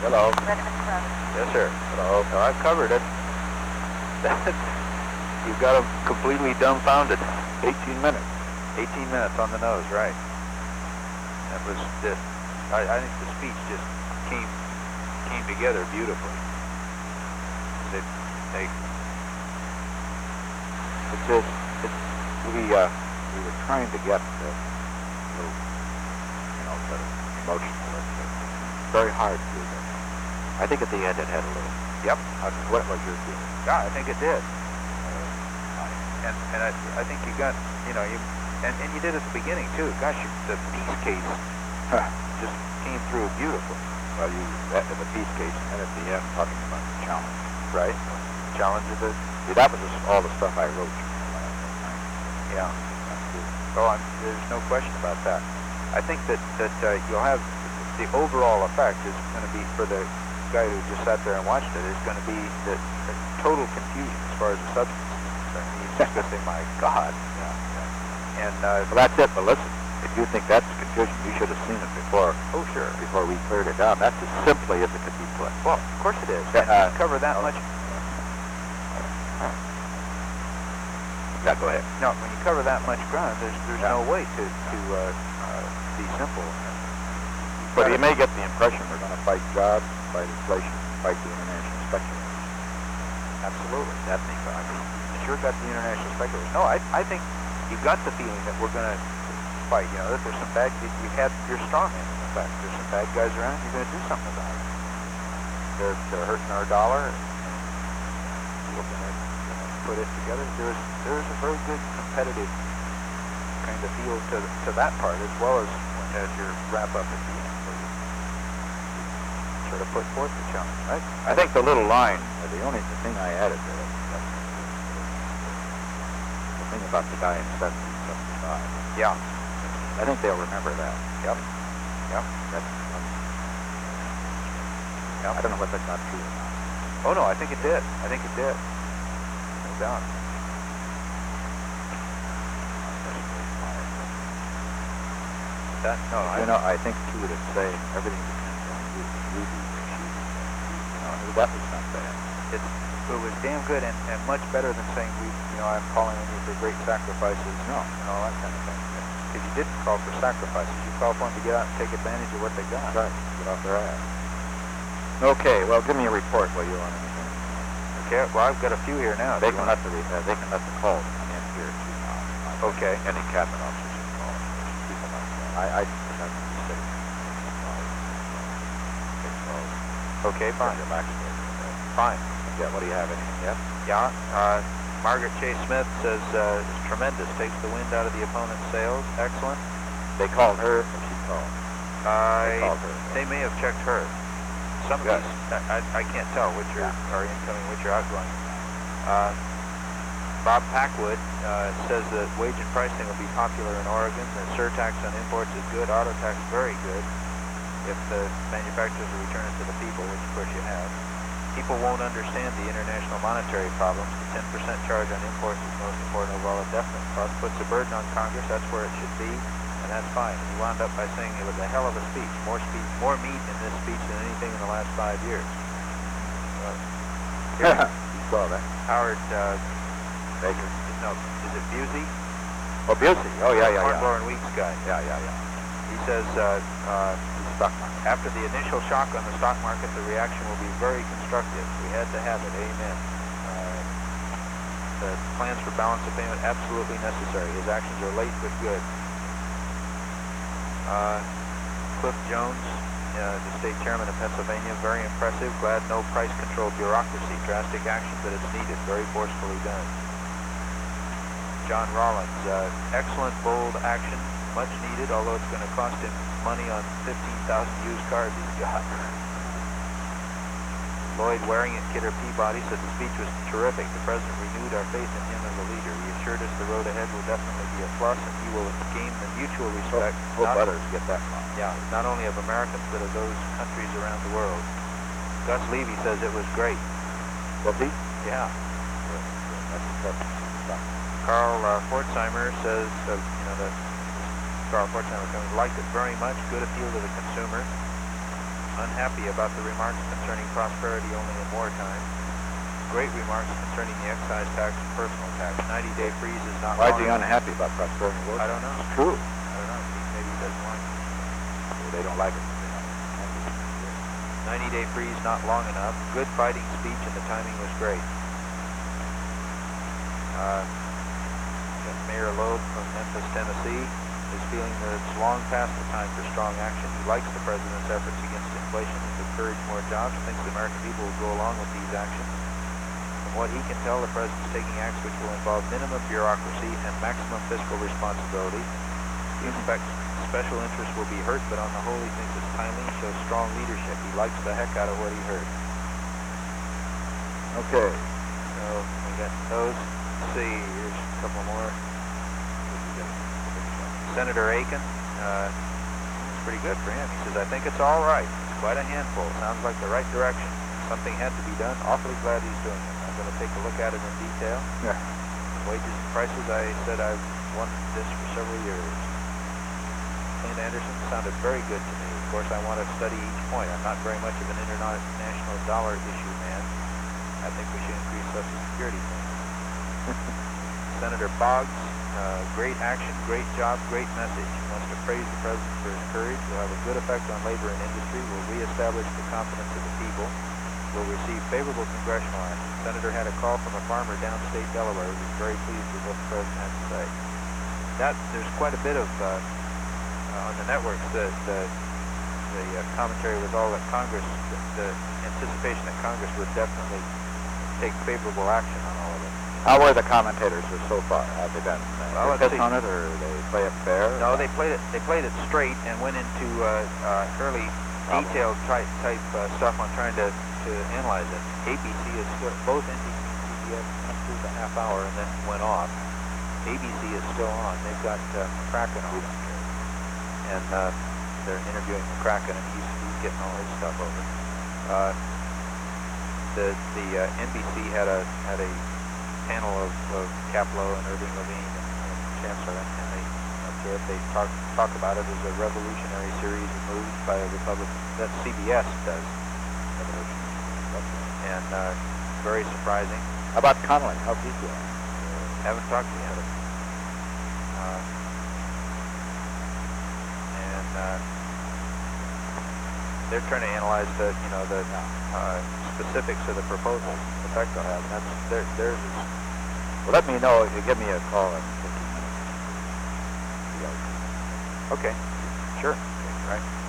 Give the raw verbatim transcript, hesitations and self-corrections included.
Hello. Ready, Mister Roberts? Yes, sir. Hello. No, I've covered it. That's, you've got them completely dumbfounded. eighteen minutes. eighteen minutes on the nose, right. That was this. I, I think the speech just came came together beautifully. They, they, It's just, it's, we, uh, we were trying to get the little, you know, the emotional. It's very hard to do that. I think at the end it had a little. yep. Uh, what was your feeling? Yeah, I think it did. Uh, and and I, I think you got, you know, you and, and you did at the beginning too. Gosh, you, the peace case Huh. just came through beautifully. Well, you, that, in the peace case, and at the end, talking about the challenge. Right? Challenge of it. See, that was just all the stuff I wrote you. Yeah. Oh, I'm, there's no question about that. I think that, that uh, you'll have the overall effect is going to be, for the guy who just sat there and watched it, is going to be the, the total confusion as far as the substance is concerned. He's just going to say, my God. Yeah, yeah. And, uh, Well, that's it, but listen, if you think that's confusion, you should have seen it before. oh, sure. Before we cleared it down. That's as simply as it could be put. Well, of course it is. Yeah, And uh, you cover that much. Yeah, go ahead. No, when you cover that much ground, there's there's Yeah. no way to to uh, uh, be simple. But you may get the impression we're going to fight jobs, fight inflation, fight the international speculators. Absolutely, that makes. I mean, you sure got the international speculators. No, I I think you got the feeling that we're going to fight. You know, that there's some bad. You, you had your strong end in the fact. There's some bad guys around. You're going to do something about it. They're they're hurting our dollar. And, and we're going to put it together. There's there's a very good competitive kind of feel to to that part, as well as as your wrap up at the end, where you sort of put forth the challenge, right? I think the little line, uh, the only the thing I added there, that's the thing about the guy in seventeen seventy-five. Yeah. I think they'll remember that. Yep. Yep. That's, Yep. I don't know what that got to or not. Oh no, I think it did. I think it did. No doubt. That no, I You know, I think too that saying everything depends on you. You do what you do. You know, that was not bad. it, it was damn good and, and much better than saying we, you know, I'm calling on you for great sacrifices, no, and all that kind of thing. If you didn't call for sacrifices, you called for them to get out and take advantage of what they got. Right. Get off their ass. Okay. Well, give me a report while you're on anything. Okay. Well, I've got a few here now. They can let the uh, they can let the calls come in here too now. Okay. Any cabinet officers can call. People like that. I I have to say. Okay. Fine. Relax. Fine. Yeah. What do you have? Anything yet? Yeah. Uh, Margaret Chase Smith says uh, it's tremendous. Takes the wind out of the opponent's sails. Excellent. They called her. Or she called. I, They called her. they may have checked her. Some of Good. these, I, I can't tell which are, are incoming, which are outgoing. Uh, Bob Packwood uh, says that wage and pricing will be popular in Oregon. The surtax on imports is good. Auto tax very good. If the manufacturers will return it to the people, which of course you have. People won't understand the international monetary problems. The ten percent charge on imports is most important of all. A definite cost puts a burden on Congress. That's where it should be. And that's fine. He wound up by saying it was a hell of a speech. More speech, more meat in this speech than anything in the last five years. Well, You saw that. Howard uh, Baker. no, is it Busey? Oh, Busey. Oh, yeah, yeah, Cornblower yeah. and Weeks guy. Yeah, yeah, yeah. He says uh, uh, Stock market. after the initial shock on the stock market, the reaction will be very constructive. We had to have it. Amen. Uh, the plans for balance of payment absolutely necessary. His actions are late but good. Uh, Cliff Jones, uh, the state chairman of Pennsylvania, very impressive. Glad no price control bureaucracy. Drastic action, but it's needed. Very forcefully done. John Rollins, uh, excellent, bold action. Much needed, although it's going to cost him money on fifteen thousand used cars he's got. Lloyd Waring and Kidder Peabody said the speech was terrific. The president renewed our faith in him as a leader. He assured us the road ahead will definitely be a plus, and he will gain the mutual respect. Hope not, others get that far. yeah, not only of Americans, but of those countries around the world. Gus Levy says it was great. Was he? Yeah. That's impressive. Carl uh, Fortzheimer says, uh, you know, that Carl Fortzheimer liked it very much. Good appeal to the consumer. unhappy about the remarks concerning prosperity only in wartime. Great remarks concerning the excise tax and personal tax. ninety-day freeze is not Why is long he enough. unhappy about prosperity? War? I don't know. It's true. I don't know. Maybe he doesn't like it. Well, they don't like it. ninety-day freeze not long enough. Good fighting speech, and the timing was great. Uh, Mayor Loeb from Memphis, Tennessee, is feeling that it's long past the time for strong action. He likes the president's efforts against inflation and to encourage more jobs. Thinks the American people will go along with these actions. From what he can tell, the president's taking acts which will involve minimum bureaucracy and maximum fiscal responsibility. He expects special interests will be hurt, but on the whole, he thinks it's timely and shows strong leadership. He likes the heck out of what he heard. Okay. So we got those. Let's see, here's a couple more. Senator Aiken, uh, it's pretty good for him. He says, I think it's all right. It's quite a handful. Sounds like the right direction. Something had to be done. Awfully glad he's doing it. I'm going to take a look at it in detail. Yeah. Wages and prices, I said I've wanted this for several years. Clint Anderson sounded very good to me. Of course, I want to study each point. I'm not very much of an international dollar issue man. I think we should increase Social Security things. Senator Boggs, uh, great action, great job, great message. He wants to praise the president for his courage. Will have a good effect on labor and industry. Will reestablish the confidence of the people. Will receive favorable congressional action. Senator had a call from a farmer downstate Delaware who was very pleased with what the president had to say. That there's quite a bit of uh, uh, on the networks that uh, the uh, commentary was all that Congress, the, the anticipation that Congress would definitely take favorable action on all of it. How were the commentators so far? Have they been uh, Well, let's pissed see. on it, or they play it fair? No, they played it. They played it straight and went into uh, uh, fairly Problem. detailed type type uh, stuff on trying to, to analyze it. A B C is still both N B C and C B S went through the half hour and then went off. A B C is still on. They've got uh, McCracken on, and uh, they're interviewing McCracken, and he's, he's getting all his stuff over. Uh, the the uh, N B C had a had a panel of, of Kaplow and Irving Levine and, and Chancellor, and they okay, if they talk talk about it as a revolutionary series of moves by a Republican. That C B S does. And uh, very surprising. How about Connolly? How's he doing? Haven't talked to him. Uh, and uh, they're trying to analyze the, you know, the uh, specifics of the proposal, the effect they'll have. And that's their, theirs is. Well, let me know if you give me a call in fifteen minutes. Okay. Sure. Right.